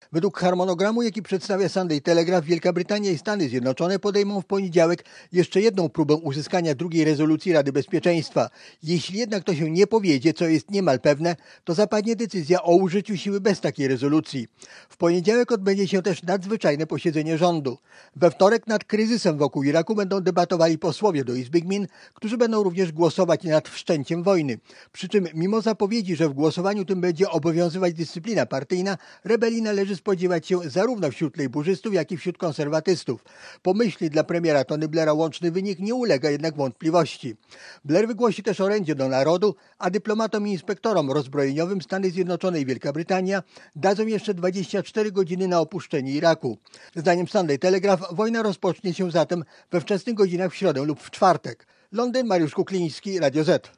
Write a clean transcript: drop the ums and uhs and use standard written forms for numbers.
Według harmonogramu, jaki przedstawia Sunday Telegraph, Wielka Brytania i Stany Zjednoczone podejmą w poniedziałek jeszcze jedną próbę uzyskania drugiej rezolucji Rady Bezpieczeństwa. Jeśli jednak to się nie powiedzie, co jest niemal pewne, to zapadnie decyzja o użyciu siły bez takiej rezolucji. W poniedziałek odbędzie się też nadzwyczajne posiedzenie rządu. We wtorek nad kryzysem wokół Iraku będą debatowali posłowie do Izby Gmin, którzy będą również głosować nad wszczęciem wojny. Przy czym mimo zapowiedzi, że w głosowaniu tym będzie obowiązywać dyscyplina partyjna, rebelii należy spodziewać się zarówno wśród lejburzystów, jak i wśród konserwatystów. Pomyślny dla premiera Tony Blaira łączny wynik nie ulega jednak wątpliwości. Blair wygłosi też orędzie do narodu, a dyplomatom i inspektorom rozbrojeniowym Stany Zjednoczone i Wielka Brytania dadzą jeszcze 24 godziny na opuszczenie Iraku. Zdaniem Sunday Telegraph wojna rozpocznie się zatem we wczesnych godzinach w środę lub w czwartek. Londyn, Mariusz Kukliński, Radio Z.